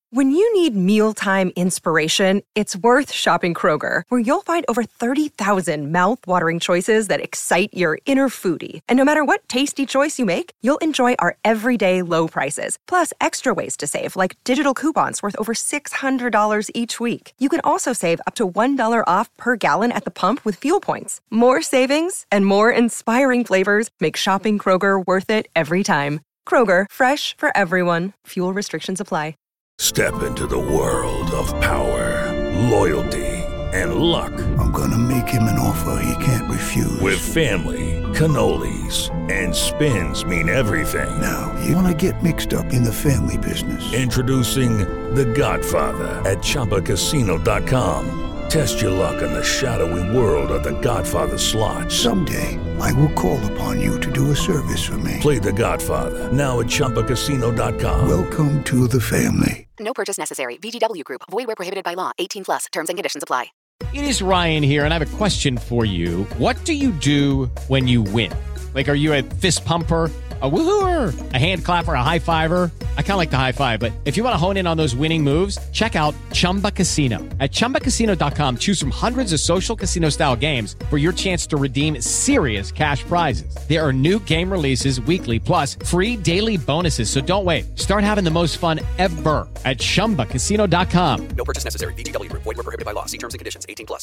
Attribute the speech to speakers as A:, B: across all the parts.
A: When you need mealtime inspiration, it's worth shopping Kroger, where you'll find over 30,000 mouth-watering choices that excite your inner foodie. And no matter what tasty choice you make, you'll enjoy our everyday low prices, plus extra ways to save, like digital coupons worth over $600 each week. You can also save up to $1 off per gallon at the pump with fuel points. More savings and more inspiring flavors make shopping Kroger worth it every time. Kroger, fresh for everyone. Fuel restrictions apply.
B: Step into the world of power, loyalty, and luck.
C: I'm gonna make him an offer he can't refuse.
B: With family, cannolis, and spins mean everything.
C: Now, you wanna get mixed up in the family business.
B: Introducing The Godfather at ChumbaCasino.com. Test your luck in the shadowy world of The Godfather slot.
C: Someday, I will call upon you to do a service for me.
B: Play The Godfather, now at ChumbaCasino.com.
C: Welcome to the family.
D: No purchase necessary. VGW Group. Void where prohibited by law. 18 plus. Terms and conditions apply.
E: It is Ryan here, and I have a question for you. What do you do when you win? Like, are you a fist pumper, a woo-hooer, a hand clapper, a high fiver? I kind of like the high five, but if you want to hone in on those winning moves, check out Chumba Casino. At ChumbaCasino.com, choose from hundreds of social casino-style games for your chance to redeem serious cash prizes. There are new game releases weekly, plus free daily bonuses, so don't wait. Start having the most fun ever at ChumbaCasino.com.
F: No purchase necessary. VGW Group. Void where prohibited by law. See terms and conditions. 18 plus.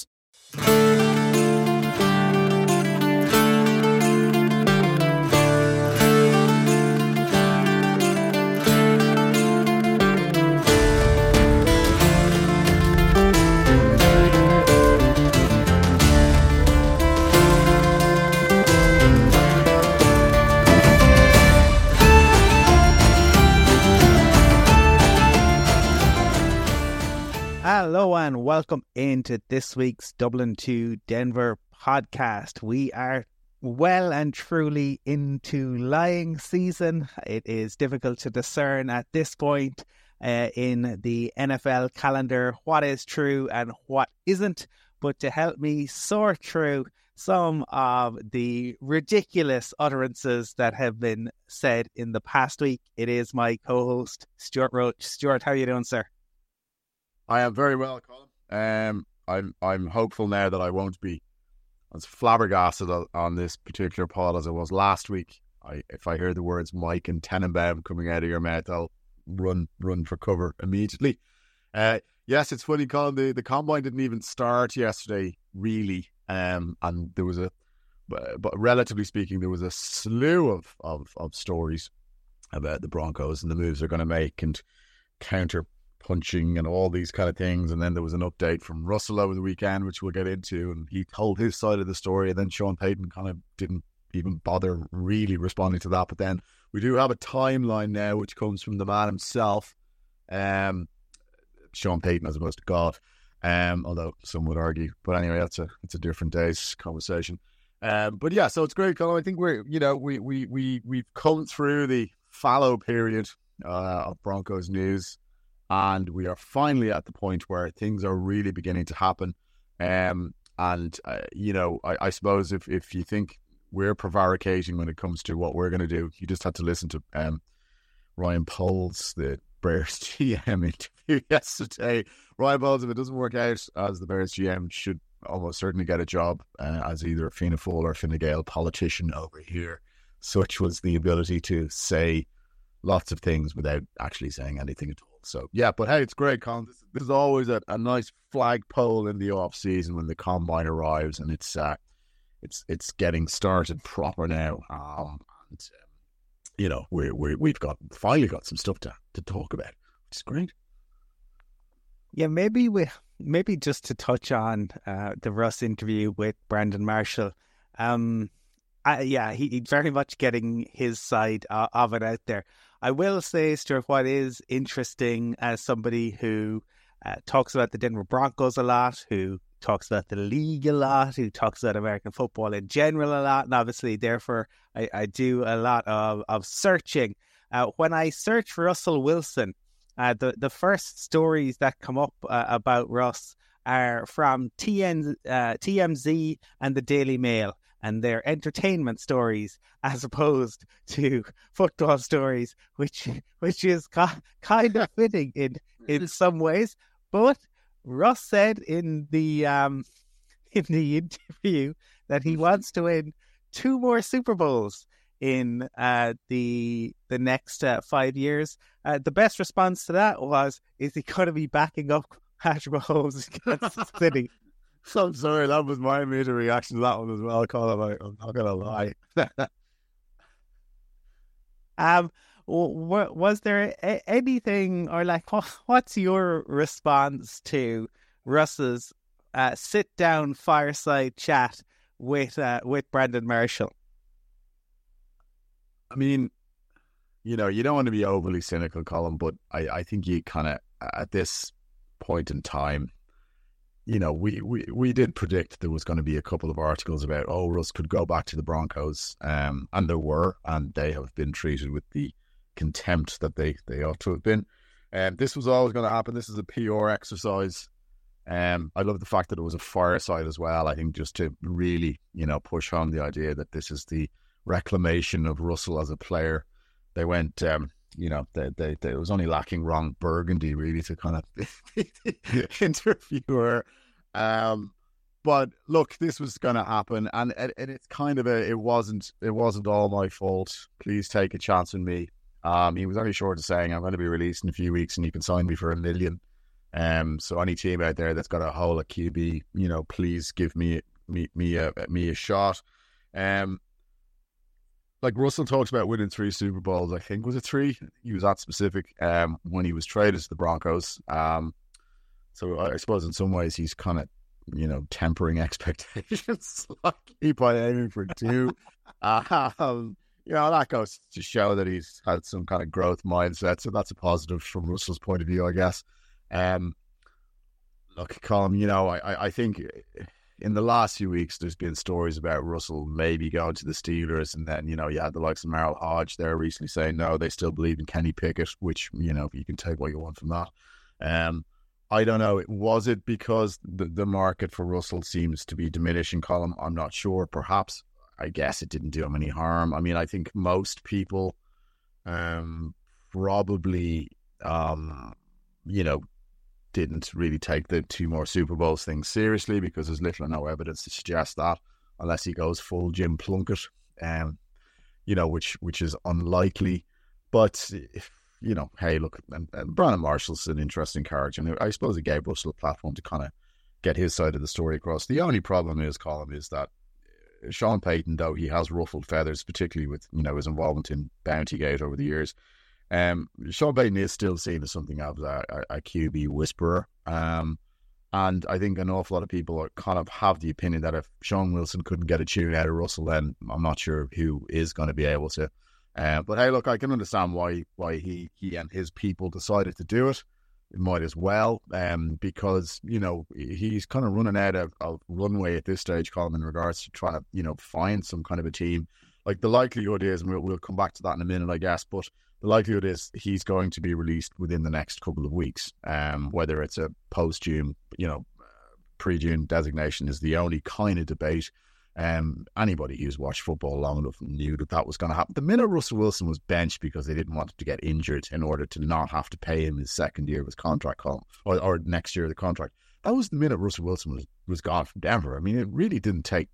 G: Hello and welcome into this week's Dublin to Denver podcast. We are well and truly into lying season. It is difficult to discern at this point in the NFL calendar what is true and what isn't. But to help me sort through some of the ridiculous utterances that have been said in the past week, it is my co-host Stuart Roach. Stuart, how are you doing, sir?
H: I am very well, Colin. I'm hopeful now that I won't be as flabbergasted on this particular pod as I was last week. If I hear the words Mike and Tenenbaum coming out of your mouth, I'll run for cover immediately. Yes, it's funny, Colin. The combine didn't even start yesterday, really, and there was but relatively speaking, there was a slew of stories about the Broncos and the moves they're going to make and counter punching and all these kind of things. And then there was an update from Russell over the weekend, which we'll get into, and he told his side of the story, and then Sean Payton kind of didn't even bother really responding to that. But then we do have a timeline now which comes from the man himself, Sean Payton, as opposed to God, although some would argue. But anyway, it's a different day's conversation. But yeah, so it's great, Colin. I think we've come through the fallow period of Broncos news, and we are finally at the point where things are really beginning to happen. I suppose if you think we're prevaricating when it comes to what we're going to do, you just had to listen to Ryan Poles, the Bears GM, interview yesterday. Ryan Poles, if it doesn't work out as the Bears GM, should almost certainly get a job as either a Fianna Fáil or Fine Gael politician over here. Such was the ability to say lots of things without actually saying anything at all. So, yeah, but hey, it's great, Colin. This is always a nice flagpole in the off-season when the combine arrives, and it's getting started proper now. We've finally got some stuff to talk about, which is great.
G: Yeah, maybe just to touch on the Russ interview with Brandon Marshall. He's very much getting his side of it out there. I will say, Stuart, what is interesting as somebody who talks about the Denver Broncos a lot, who talks about the league a lot, who talks about American football in general a lot, and obviously, therefore, I do a lot of searching. When I search for Russell Wilson, the first stories that come up about Russ are from TMZ and the Daily Mail. and they're entertainment stories as opposed to football stories, which is kind of fitting in some ways. But Russ said in the interview that he wants to win 2 more Super Bowls in the next 5 years. The best response to that was, is he going to be backing up Patrick Mahomes in Kansas City?
H: So I'm sorry, that was my immediate reaction to that one as well, Colin. I'm not going to lie.
G: Was there anything, or like, what's your response to Russ's sit-down fireside chat with Brandon Marshall?
H: I mean, you don't want to be overly cynical, Colin, but I think you kind of, at this point in time, we did predict there was going to be a couple of articles about, Russ could go back to the Broncos, and there were, and they have been treated with the contempt that they ought to have been. This was always going to happen. This is a PR exercise. I love the fact that it was a fireside as well. I think just to really, push home the idea that this is the reclamation of Russell as a player. They went, they was only lacking Ron Burgundy really to kind of interview her. But look, this was going to happen, and it's kind of it wasn't all my fault. Please take a chance on me. He was only short of saying, I'm going to be released in a few weeks and you can sign me for $1 million. So any team out there that's got a hole at QB, please give me a shot. Like Russell talks about winning 3 Super Bowls, I think, was it 3? He was that specific when he was traded to the Broncos. So I suppose in some ways he's kind of, tempering expectations slightly by aiming for 2. That goes to show that he's had some kind of growth mindset. So that's a positive from Russell's point of view, I guess. Look, Colin, I think in the last few weeks, there's been stories about Russell maybe going to the Steelers, and then, you had the likes of Merrill Hodge there recently saying, no, they still believe in Kenny Pickett, which, you can take what you want from that. I don't know. Was it because the market for Russell seems to be diminishing, Colin? I'm not sure. Perhaps. I guess it didn't do him any harm. I mean, I think most people probably, didn't really take the 2 more Super Bowls thing seriously because there's little or no evidence to suggest that, unless he goes full Jim Plunkett, which is unlikely. But, hey, look, and Brandon Marshall's an interesting character, and I suppose it gave Russell a platform to kind of get his side of the story across. The only problem is, Colin, is that Sean Payton, though he has ruffled feathers, particularly with, his involvement in Bountygate over the years, Sean Payton is still seen as something of a QB whisperer. And I think an awful lot of people kind of have the opinion that if Sean Wilson couldn't get a tune out of Russell, then I'm not sure who is going to be able to. But hey, look, I can understand why he and his people decided to do it. It might as well, because, he's kind of running out of runway at this stage, Colin, in regards to trying to, find some kind of a team. Like the likelihood is, and we'll come back to that in a minute, I guess, but the likelihood is he's going to be released within the next couple of weeks. Whether it's a post-June, pre-June designation is the only kind of debate. Anybody who's watched football long enough knew that was going to happen. The minute Russell Wilson was benched because they didn't want him to get injured in order to not have to pay him his second year of his contract, or next year of the contract, that was the minute Russell Wilson was gone from Denver. I mean, it really didn't take,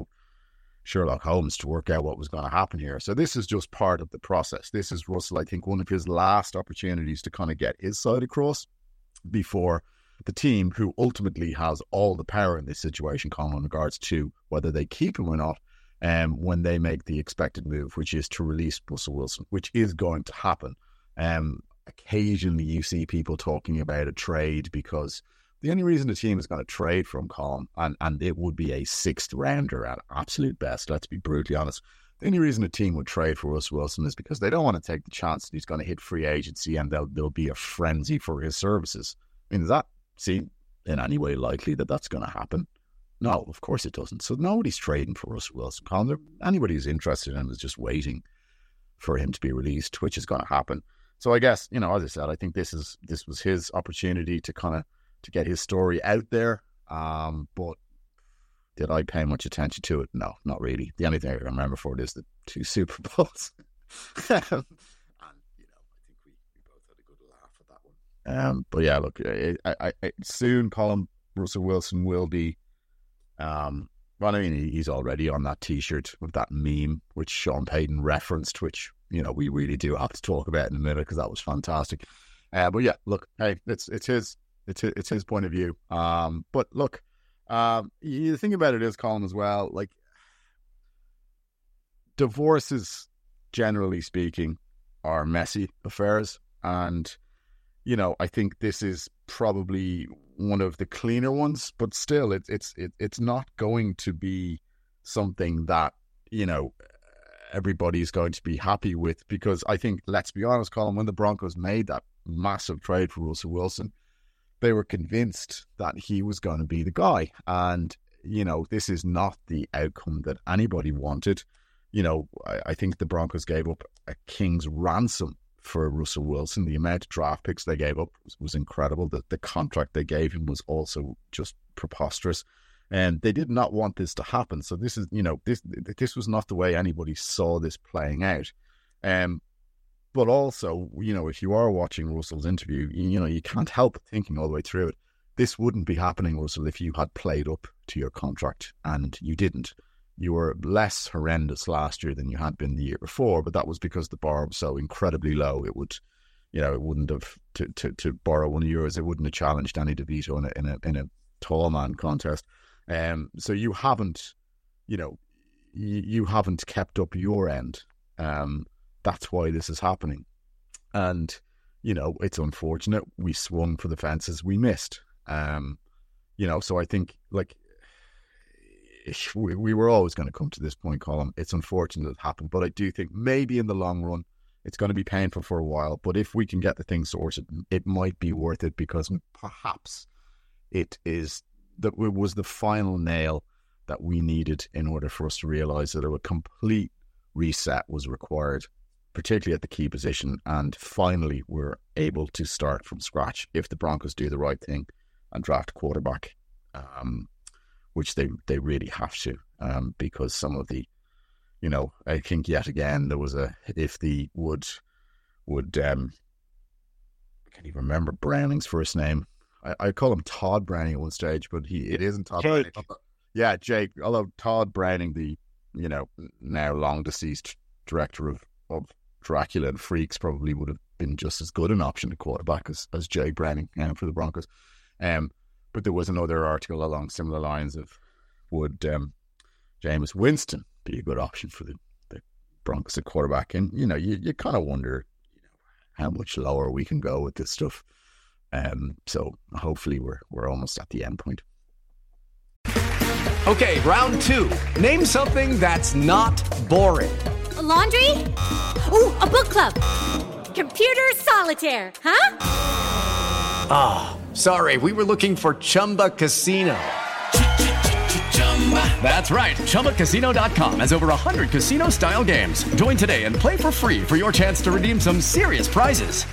H: Sherlock Holmes to work out what was going to happen here. So this is just part of the process. This is Russell, I think, one of his last opportunities to kind of get his side across before the team, who ultimately has all the power in this situation, Colin, in regards to whether they keep him or not, when they make the expected move, which is to release Russell Wilson, which is going to happen. Occasionally you see people talking about a trade, because the only reason the team is going to trade for him, Colin, and it would be a 6th rounder at absolute best, let's be brutally honest. The only reason a team would trade for Russell Wilson is because they don't want to take the chance that he's going to hit free agency and there'll be a frenzy for his services. I mean, does that seem in any way likely that that's going to happen? No, of course it doesn't. So nobody's trading for Russell Wilson, Colin. Anybody who's interested in him is just waiting for him to be released, which is going to happen. So I guess, as I said, I think this was his opportunity to kind of to get his story out there. But Did I pay much attention to it? No, not really. The only thing I remember for it is the 2 Super Bowls. And, I think we both had a good laugh at that one. But yeah, look, soon, Colin, Russell Wilson will be, he's already on that T-shirt with that meme, which Sean Payton referenced, which, we really do have to talk about in a minute because that was fantastic. But yeah, look, hey, it's his point of view. But look, the thing about it is, Colin, as well, like, divorces, generally speaking, are messy affairs. And, I think this is probably one of the cleaner ones, but still, it's not going to be something that, everybody's going to be happy with, because I think, let's be honest, Colin, when the Broncos made that massive trade for Russell Wilson, they were convinced that he was going to be the guy. And, this is not the outcome that anybody wanted. I think the Broncos gave up a king's ransom for Russell Wilson. The amount of draft picks they gave up was incredible. The contract they gave him was also just preposterous. And they did not want this to happen. So this is, this was not the way anybody saw this playing out. But also, if you are watching Russell's interview, you can't help thinking all the way through it, this wouldn't be happening, Russell, if you had played up to your contract, and you didn't. You were less horrendous last year than you had been the year before, but that was because the bar was so incredibly low. It would, it wouldn't have, to borrow one of yours, it wouldn't have challenged Danny DeVito in a tall man contest. So you haven't, you haven't kept up your end. That's why this is happening. And, it's unfortunate. We swung for the fences. We missed. So I think, like, we were always going to come to this point, Colin. It's unfortunate it happened. But I do think maybe in the long run, it's going to be painful for a while. But if we can get the thing sorted, it might be worth it, because perhaps it was the final nail that we needed in order for us to realise that a complete reset was required, particularly at the key position. And finally, we're able to start from scratch if the Broncos do the right thing and draft a quarterback, which they really have to, because some of the, I think yet again there was if the would I can't even remember Browning's first name. I call him Todd Browning at one stage, but it isn't Todd Browning. Yeah, Jake. Although Todd Browning, the now long deceased director of Dracula and Freaks, probably would have been just as good an option at quarterback as Jake Browning for the Broncos. But there was another article along similar lines of, would Jameis Winston be a good option for the Broncos at quarterback? And you kind of wonder how much lower we can go with this stuff. So hopefully we're almost at the end point.
I: Okay, round 2. Name something that's not boring.
J: A laundry? Ooh, a book club. Computer solitaire, huh?
I: Ah, sorry, we were looking for Chumba Casino. That's right, ChumbaCasino.com has over 100 casino-style games. Join today and play for free for your chance to redeem some serious prizes.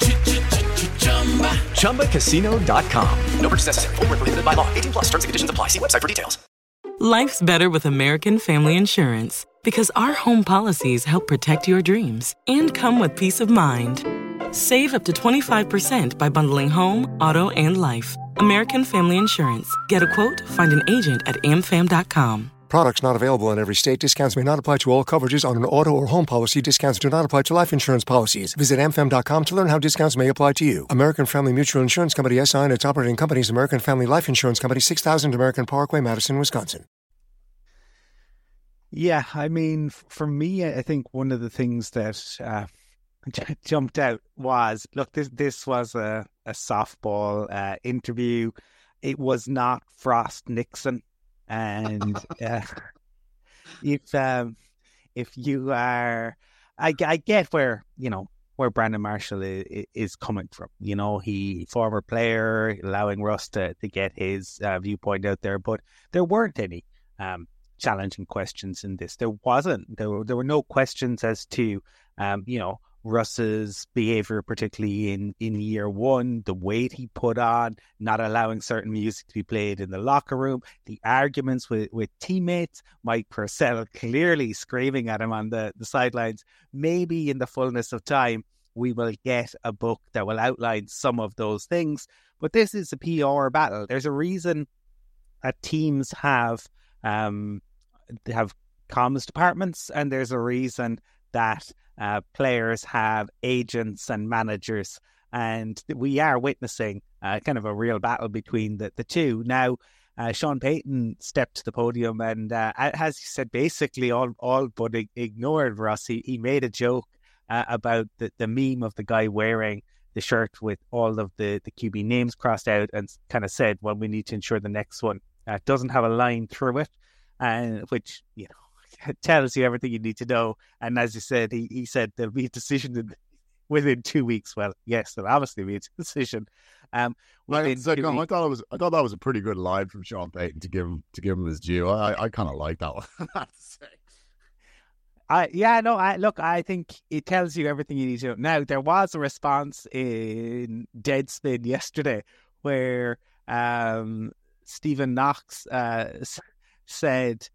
I: ChumbaCasino.com. No purchase necessary. Void where prohibited by law. 18+. Terms and conditions apply. See website for details.
K: Life's better with American Family Insurance, because our home policies help protect your dreams and come with peace of mind. Save up to 25% by bundling home, auto, and life. American Family Insurance. Get a quote, find an agent at amfam.com.
L: Products not available in every state. Discounts may not apply to all coverages on an auto or home policy. Discounts do not apply to life insurance policies. Visit amfam.com to learn how discounts may apply to you. American Family Mutual Insurance Company, SI, and its operating companies, American Family Life Insurance Company, 6000 American Parkway, Madison, Wisconsin.
G: Yeah, I mean, for me, I think one of the things that jumped out was, look, this was a softball interview. It was not Frost Nixon. And if you are, I get where Brandon Marshall is coming from. He former player, allowing Russ to get his viewpoint out there, but there weren't any challenging questions in this. There wasn't. There were no questions as to Russ's behaviour, particularly in year one, the weight he put on, not allowing certain music to be played in the locker room, the arguments with teammates, Mike Purcell clearly screaming at him on the sidelines. Maybe in the fullness of time, we will get a book that will outline some of those things. But this is a PR battle. There's a reason that teams have comms departments, and there's a reason that players have agents and managers, and we are witnessing kind of a real battle between the two. Now, Sean Payton stepped to the podium and, as he said, basically all but ignored Russ. He made a joke about the meme of the guy wearing the shirt with all of the QB names crossed out, and kind of said, well, we need to ensure the next one doesn't have a line through it, which, you know, tells you everything you need to know. And as you said, he said there'll be a decision within 2 weeks. Well, yes, there'll obviously be a decision.
H: I thought that was a pretty good line from Sean Payton to give him his due. I kind of like that one. I have to say.
G: I think it tells you everything you need to know. Now, there was a response in Deadspin yesterday where Stephen Knox said,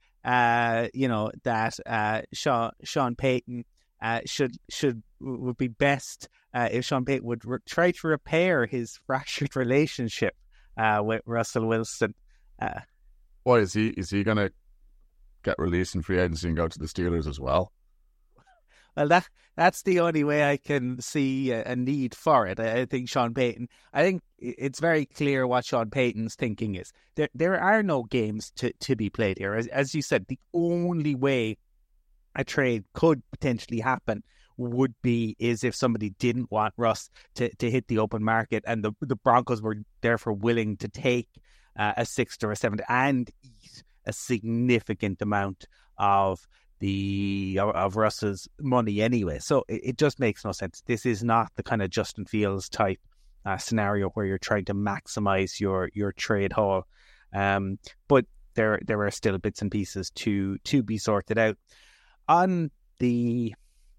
G: that Sean Payton would be best if Sean Payton would try to repair his fractured relationship with Russell Wilson.
H: What is he going to get released in free agency and go to the Steelers as well?
G: Well, that's the only way I can see a need for it. I think Sean Payton, it's very clear what Sean Payton's thinking is. There are no games to be played here. As you said, the only way a trade could potentially happen is if somebody didn't want Russ to hit the open market, and the Broncos were therefore willing to take a 6th or a 7th and eat a significant amount of Russ's money anyway. So it just makes no sense. This is not the kind of Justin Fields type scenario where you're trying to maximize your trade haul. But there are still bits and pieces to be sorted out. On the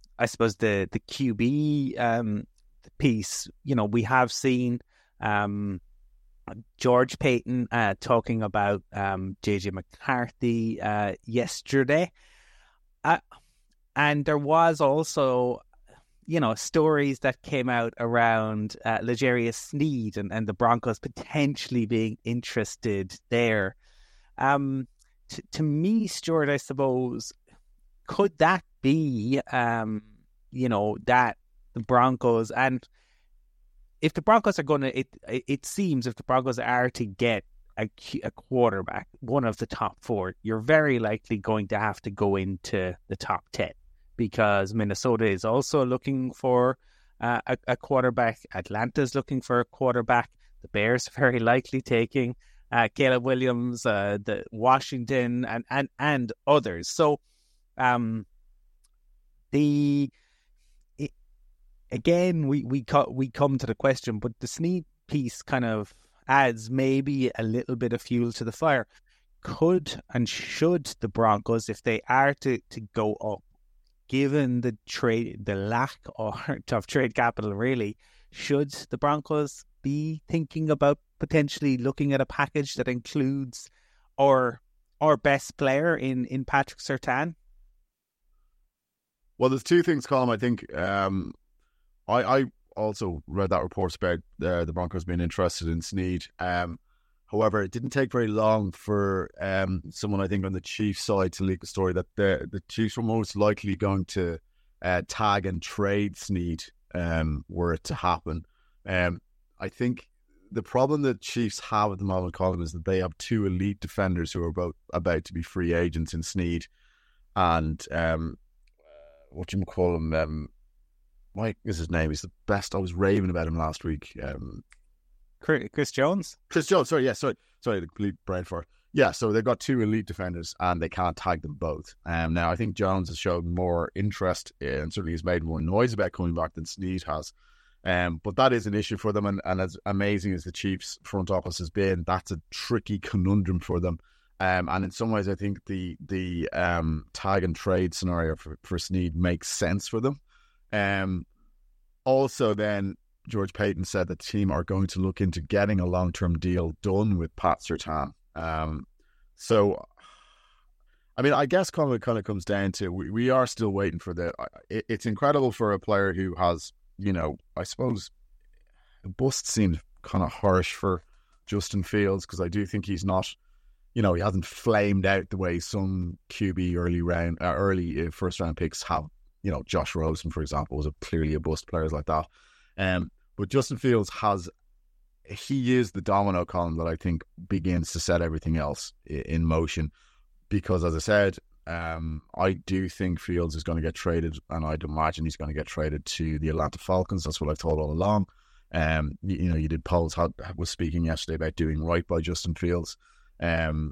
G: QB piece, we have seen George Payton talking about JJ McCarthy yesterday. And there was also, stories that came out around L'Jarius Sneed and the Broncos potentially being interested there. To me, Stuart, I suppose, could that be, that the Broncos, and if the Broncos are going to, it seems if the Broncos are to get a quarterback, one of the top 4, you're very likely going to have to go into the top 10, because Minnesota is also looking for a quarterback. Atlanta's looking for a quarterback. The Bears are very likely taking Caleb Williams, the Washington and others. So again, we come to the question, but the Snead piece kind of adds maybe a little bit of fuel to the fire. Could and should the Broncos, if they are to go up, given the lack of trade capital, really, should the Broncos be thinking about potentially looking at a package that includes our best player in Patrick Surtain?
H: Well, there's two things, Colm. I think I also read that report about the Broncos being interested in Snead. However, it didn't take very long for someone, I think, on the Chiefs side to leak a story that the Chiefs were most likely going to tag and trade Snead were it to happen. I think the problem that Chiefs have at the moment, Colin, is that they have 2 elite defenders who are about to be free agents in Snead and Mike is his name. He's the best. I was raving about him last week.
G: Chris Jones?
H: Chris Jones, sorry, the complete brain fart. Yeah, so they've got 2 elite defenders and they can't tag them both. Now, I think Jones has shown more interest and certainly has made more noise about coming back than Snead has. But that is an issue for them, and as amazing as the Chiefs front office has been, that's a tricky conundrum for them. And in some ways, I think the tag and trade scenario for Snead makes sense for them. Also, then George Payton said that the team are going to look into getting a long-term deal done with Pat Surtain. So, I mean, I guess it kind of comes down to we are still waiting for it's incredible for a player who has, I suppose, bust seems kind of harsh for Justin Fields, because I do think he's not, he hasn't flamed out the way some QB early first round picks have. Josh Rosen, for example, was clearly a bust, players like that. But Justin Fields he is the domino column that I think begins to set everything else in motion. Because, as I said, I do think Fields is going to get traded, and I'd imagine he's going to get traded to the Atlanta Falcons. That's what I've thought all along. You did polls was speaking yesterday about doing right by Justin Fields. So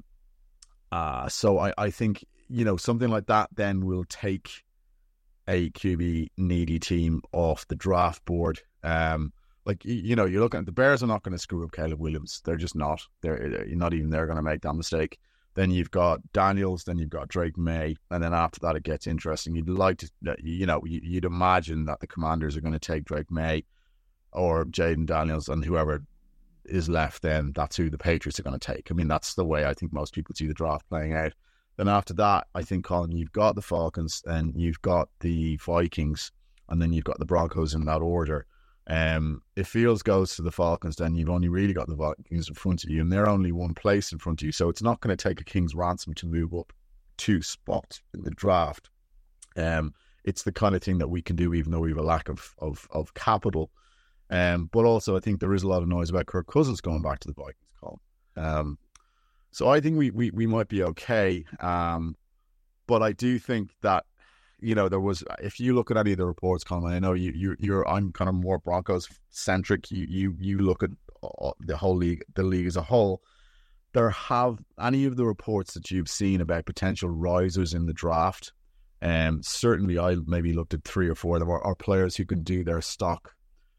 H: I think, something like that then will take a QB needy team off the draft board. You're looking at the Bears are not going to screw up Caleb Williams. They're just not. They're not even they're going to make that mistake. Then you've got Daniels, then you've got Drake May, and then after that it gets interesting. You'd like to, you'd imagine that the Commanders are going to take Drake May or Jaden Daniels, and whoever is left, then that's who the Patriots are going to take. I mean, that's the way I think most people see the draft playing out. Then after that, I think, Colin, you've got the Falcons, and you've got the Vikings, and then you've got the Broncos in that order. If Fields goes to the Falcons, then you've only really got the Vikings in front of you, and they're only one place in front of you. So it's not going to take a king's ransom to move up 2 spots in the draft. It's the kind of thing that we can do, even though we have a lack of capital. But also, I think there is a lot of noise about Kirk Cousins going back to the Vikings, Colin. So I think we might be okay. But I do think that, there was, if you look at any of the reports, Colin, I know I'm kind of more Broncos centric. You look at the whole league, the league as a whole. Have any of the reports that you've seen about potential risers in the draft? Certainly, I maybe looked at 3 or 4 of them are players who can do their stock,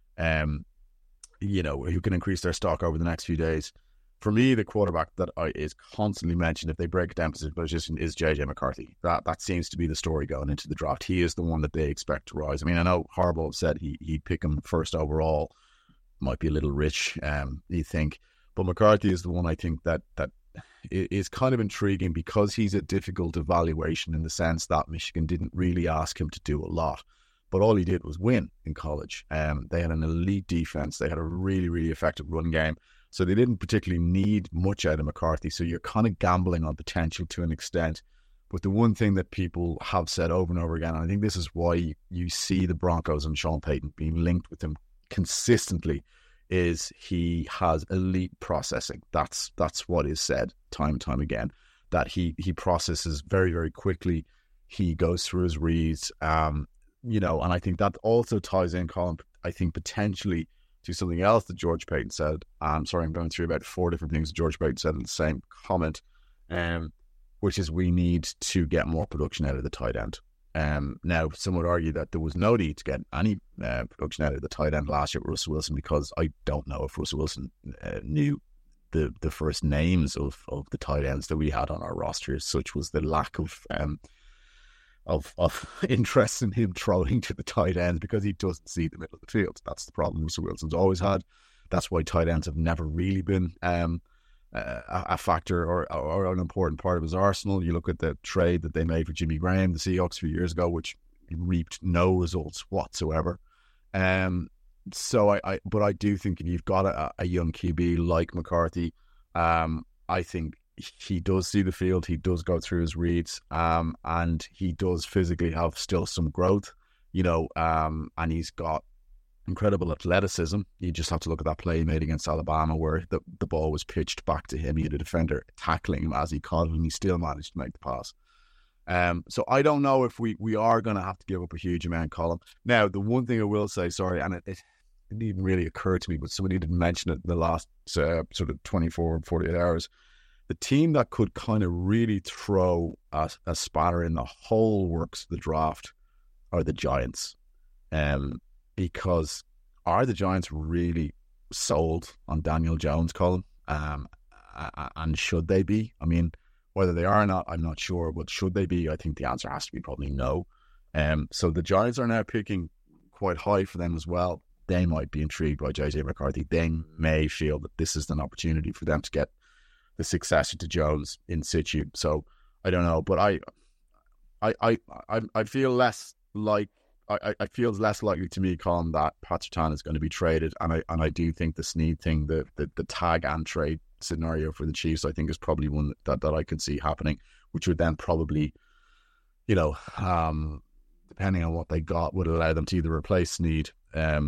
H: who can increase their stock over the next few days. For me, the quarterback that is constantly mentioned, if they break it down position, is JJ McCarthy. That seems to be the story going into the draft. He is the one that they expect to rise. I mean, I know Harbaugh said he'd pick him first overall. Might be a little rich, you think. But McCarthy is the one I think that is kind of intriguing, because he's a difficult evaluation in the sense that Michigan didn't really ask him to do a lot. But all he did was win in college. They had an elite defense. They had a really, really effective run game. So they didn't particularly need much out of McCarthy. So you're kind of gambling on potential to an extent. But the one thing that people have said over and over again, and I think this is why you see the Broncos and Sean Payton being linked with him consistently, is he has elite processing. That's what is said time and time again, that he processes very, very quickly. He goes through his reads, and I think that also ties in, Colin, I think potentially to something else that George Payton said. I'm going through about 4 different things George Payton said in the same comment, which is we need to get more production out of the tight end. Now, some would argue that there was no need to get any production out of the tight end last year with Russell Wilson, because I don't know if Russell Wilson knew the first names of the tight ends that we had on our roster. Such was the lack of interest in him throwing to the tight ends, because he doesn't see the middle of the field. That's the problem Russell Wilson's always had. That's why tight ends have never really been a factor or an important part of his arsenal. You look at the trade that they made for Jimmy Graham, the Seahawks, a few years ago, which reaped no results whatsoever. But I do think if you've got a young QB like McCarthy, I think he does see the field, he does go through his reads, and he does physically have still some growth, and he's got incredible athleticism. You just have to look at that play he made against Alabama, where the ball was pitched back to him. He had a defender tackling him as he caught it, and he still managed to make the pass. So I don't know if we are going to have to give up a huge amount, Colin. Now, the one thing I will say, sorry, and it didn't even really occur to me, but somebody didn't mention it in the last sort of 24, 48 hours. The team that could kind of really throw a spanner in the whole works of the draft are the Giants. Because are the Giants really sold on Daniel Jones, Colin? And should they be? I mean, whether they are or not, I'm not sure. But should they be? I think the answer has to be probably no. So the Giants are now picking quite high for them as well. They might be intrigued by JJ McCarthy. They may feel that this is an opportunity for them to get the successor to Jones in situ. So I don't know, but I feel less like I feel less likely to me, Colin, that Pat Surtain is going to be traded, and I do think the Snead thing, the tag and trade scenario for the Chiefs, I think is probably one that I could see happening, which would then probably, depending on what they got, would allow them to either replace Snead, in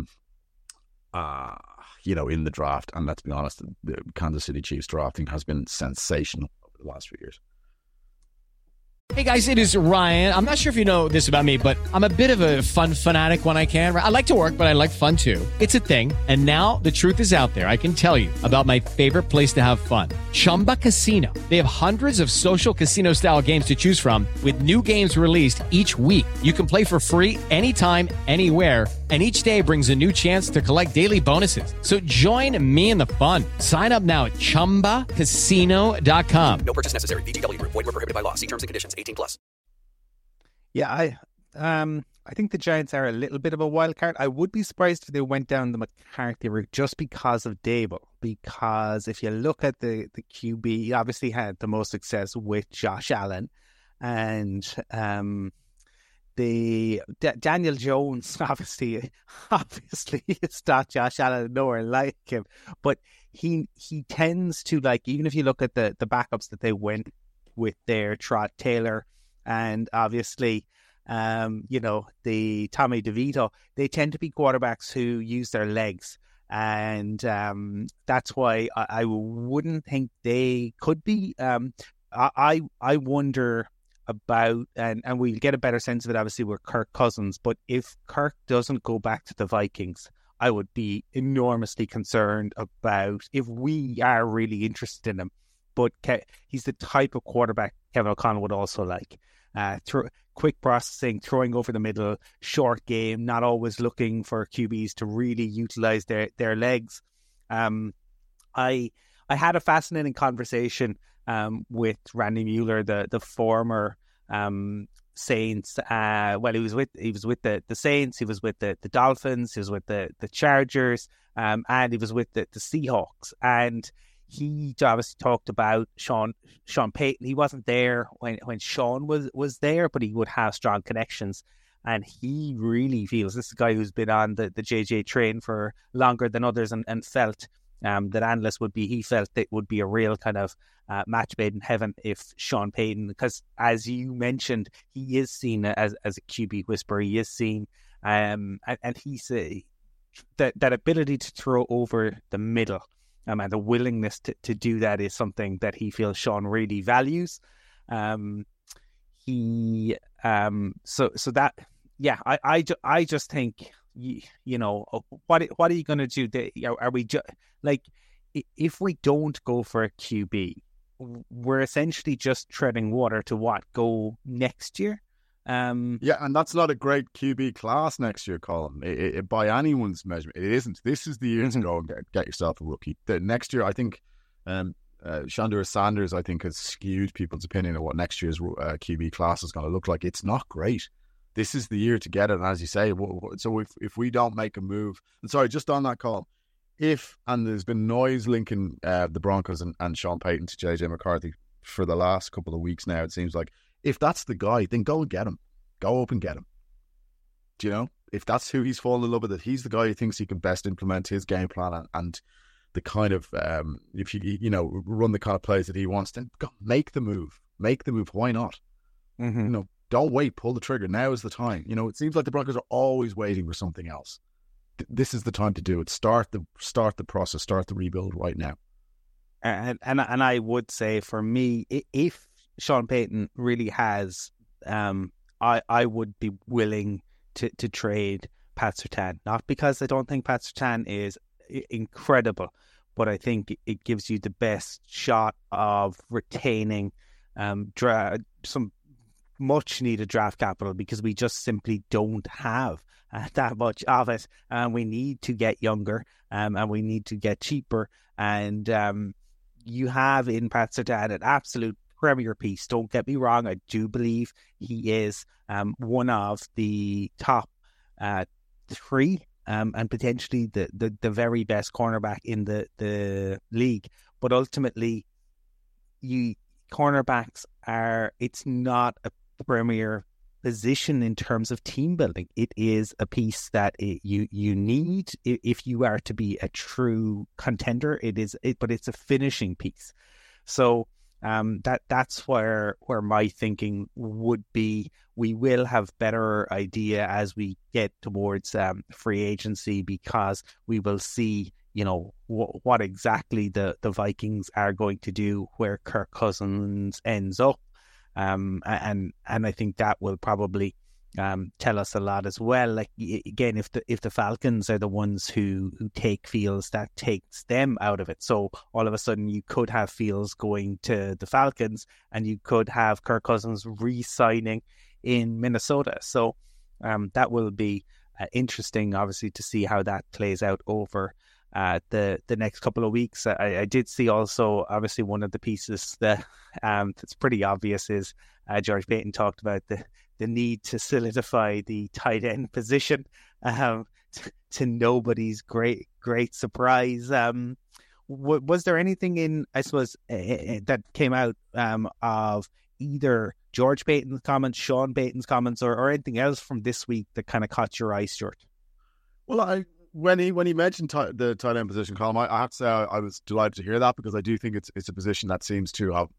H: the draft. And let's be honest, the Kansas City Chiefs drafting has been sensational over the last few years.
E: Hey guys, it is Ryan. I'm not sure if you know this about me, but I'm a bit of a fun fanatic when I can. I like to work, but I like fun too. It's a thing. And now the truth is out there. I can tell you about my favorite place to have fun. Chumba Casino. They have hundreds of social casino style games to choose from with new games released each week. You can play for free anytime, anywhere. And each day brings a new chance to collect daily bonuses. So join me in the fun. Sign up now at ChumbaCasino.com.
F: No purchase necessary. VGW Group. Void where prohibited by law. See terms and conditions. 18+.
G: Yeah, I think the Giants are a little bit of a wild card. I would be surprised if they went down the McCarthy route just because of Dable. Because if you look at the QB, he obviously had the most success with Josh Allen, and Daniel Jones obviously is not Josh Allen, nowhere like him, but he tends to, like, even if you look at the backups that they went with there, Trot Taylor, and obviously the Tommy DeVito, they tend to be quarterbacks who use their legs, and that's why I wouldn't think they could be. I wonder about, and we'll get a better sense of it obviously with Kirk Cousins, but if Kirk doesn't go back to the Vikings, I would be enormously concerned about if we are really interested in him. But he's the type of quarterback Kevin O'Connell would also like. Quick processing, throwing over the middle, short game, not always looking for QBs to really utilize their legs. I had a fascinating conversation with Randy Mueller, the former Saints. He was with the Saints, he was with the Dolphins, he was with the Chargers, and he was with the Seahawks. And he obviously talked about Sean Payton. He wasn't there when Sean was there, but he would have strong connections. And he really feels, this is a guy who's been on the JJ train for longer than others, and felt that analysts he felt it would be a real kind of match made in heaven if Sean Payton, because as you mentioned, he is seen as a QB whisperer. He is seen, and he's that ability to throw over the middle. And the willingness to do that is something that he feels Sean really values. I just think, what are you going to do? Are we if we don't go for a QB, we're essentially just treading water to go next year.
H: And that's not a great QB class next year, Colin. It, by anyone's measurement, it isn't. This is the year to go and get yourself a rookie. The next year, I think, Shedeur Sanders, I think, has skewed people's opinion of what next year's QB class is going to look like. It's not great. This is the year to get it, and as you say, so if we don't make a move, and sorry, just on that call, and there's been noise linking the Broncos and Sean Payton to JJ McCarthy for the last couple of weeks now, it seems like. If that's the guy, then go and get him. Go up and get him. Do you know? If that's who he's fallen in love with, if he's the guy who thinks he can best implement his game plan and the kind of, if you run the kind of plays that he wants, then go make the move. Make the move. Why not?
G: Mm-hmm.
H: Don't wait. Pull the trigger. Now is the time. It seems like the Broncos are always waiting for something else. This is the time to do it. Start the process. Start the rebuild right now.
G: And I would say, for me, if Sean Payton really has, I would be willing to trade Pat Surtain. Not because I don't think Pat Surtain is incredible, but I think it gives you the best shot of retaining some much needed draft capital, because we just simply don't have that much of it, and we need to get younger, and we need to get cheaper. And you have in Pat Surtain an absolute premier piece. Don't get me wrong, I do believe he is one of the top 3, and potentially the very best cornerback in the league. But ultimately, cornerbacks it's not a premier position in terms of team building. It is a piece that you need if you are to be a true contender. But it's a finishing piece. So that's where my thinking would be. We will have better idea as we get towards free agency, because we will see, what exactly the Vikings are going to do, where Kirk Cousins ends up. And I think that will probably tell us a lot as well. Like, again, if the Falcons are the ones who take Fields, that takes them out of it. So all of a sudden you could have Fields going to the Falcons, and you could have Kirk Cousins re-signing in Minnesota. So that will be interesting, obviously, to see how that plays out over the next couple of weeks. I did see also, obviously, one of the pieces that that's pretty obvious is George Paton talked about the need to solidify the tight end position, to nobody's great surprise. Was there anything in, I suppose, that came out of either George Paton's comments, Sean Paton's comments, or anything else from this week that kind of caught your eye, Stuart?
H: Well, when he mentioned the tight end position, Colm, I have to say I was delighted to hear that, because I do think it's a position that seems to have,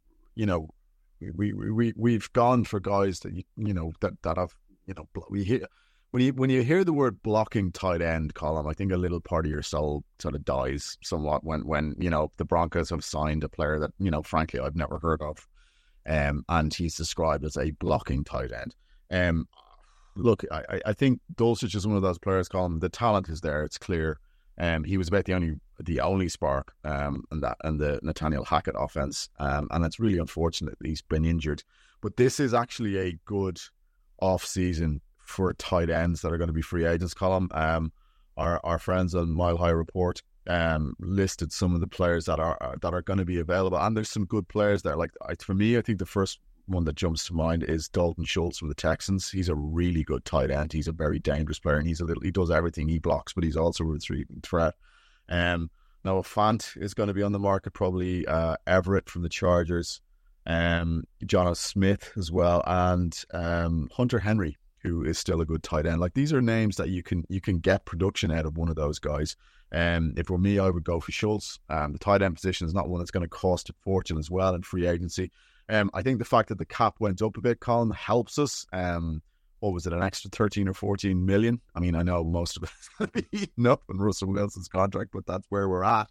H: we've gone for guys that that have, we hear when you hear the word blocking tight end, Colm, I think a little part of your soul sort of dies somewhat when the Broncos have signed a player that frankly I've never heard of, and he's described as a blocking tight end. Look, I think Dulcich is one of those players, Colm. The talent is there; it's clear. He was about the only spark in the Nathaniel Hackett offense, and it's really unfortunate that he's been injured. But this is actually a good off season for tight ends that are going to be free agents, Colm. Our friends on Mile High Report listed some of the players that are going to be available, and there's some good players there. Like, for me, I think the first one that jumps to mind is Dalton Schultz from the Texans. He's a really good tight end. He's a very dangerous player, and he does everything. He blocks, but he's also a threat. Noah Fant is going to be on the market, probably. Everett from the Chargers, Jono Smith as well, and Hunter Henry, who is still a good tight end. Like, these are names that you can get production out of one of those guys. If it were me, I would go for Schultz. The tight end position is not one that's going to cost a fortune as well in free agency. I think the fact that the cap went up a bit, Colin, helps us. What was it, an extra 13 or 14 million? I mean, I know most of it's going to be eaten up in Russell Wilson's contract, but that's where we're at.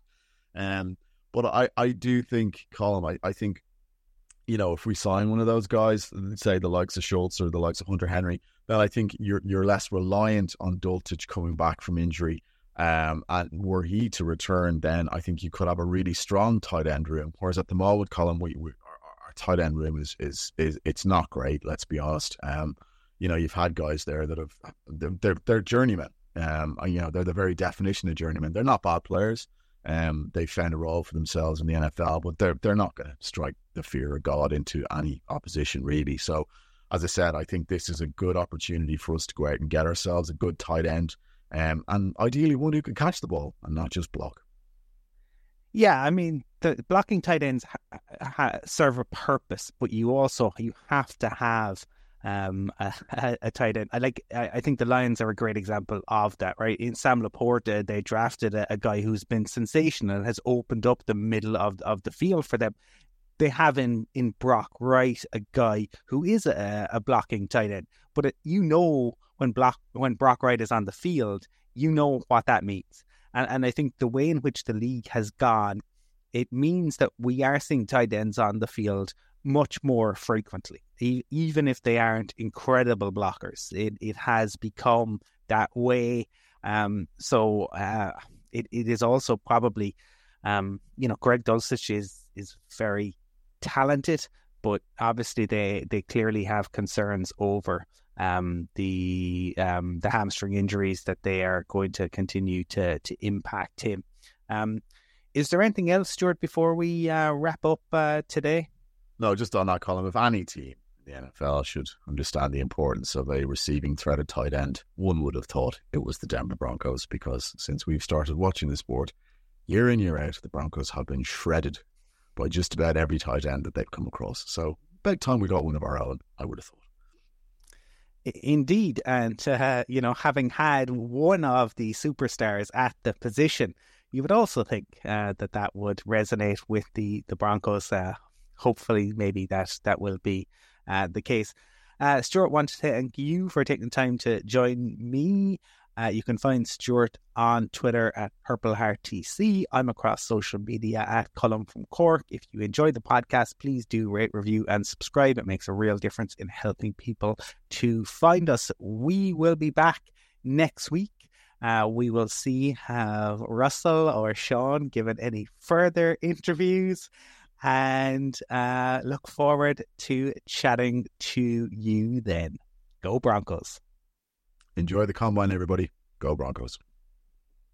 H: But I do think, Colin, I think, if we sign one of those guys, say the likes of Schultz or the likes of Hunter Henry, then I think you're less reliant on Dulcich coming back from injury. And were he to return, then I think you could have a really strong tight end room. Whereas at the moment, Colin, our tight end room is it's not great. Let's be honest. You've had guys there that they're journeymen. They're the very definition of journeymen. They're not bad players. They found a role for themselves in the NFL, but they're not going to strike the fear of God into any opposition, really. So, as I said, I think this is a good opportunity for us to go out and get ourselves a good tight end, and ideally one who can catch the ball and not just block.
G: Yeah, I mean, the blocking tight ends serve a purpose, but you have to have a tight end. I think the Lions are a great example of that, right? In Sam Laporta, they drafted a guy who's been sensational and has opened up the middle of the field for them. They have in Brock Wright a guy who is a blocking tight end, but when Brock Wright is on the field, you know what that means. And I think the way in which the league has gone, it means that we are seeing tight ends on the field much more frequently, even if they aren't incredible blockers. It has become that way. So it is also probably, Greg Dulcich is very talented, but obviously they clearly have concerns over the hamstring injuries that they are going to continue to impact him. Is there anything else, Stuart, before we wrap up today?
H: No, just on that column, if any team the NFL should understand the importance of a receiving threat at tight end. One would have thought it was the Denver Broncos, because since we've started watching the sport, year in, year out, the Broncos have been shredded by just about every tight end that they've come across. So about time we got one of our own, I would have thought.
G: Indeed, and having had one of the superstars at the position, you would also think that would resonate with the Broncos. Hopefully, maybe that will be the case. Stuart, want to thank you for taking the time to join me. You can find Stuart on Twitter at PurpleHeartTC. I'm across social media at Colin from Cork. If you enjoyed the podcast, please do rate, review and subscribe. It makes a real difference in helping people to find us. We will be back next week. We will see have Russell or Sean given any further interviews, and look forward to chatting to you then. Go Broncos.
H: Enjoy the combine, everybody. Go Broncos.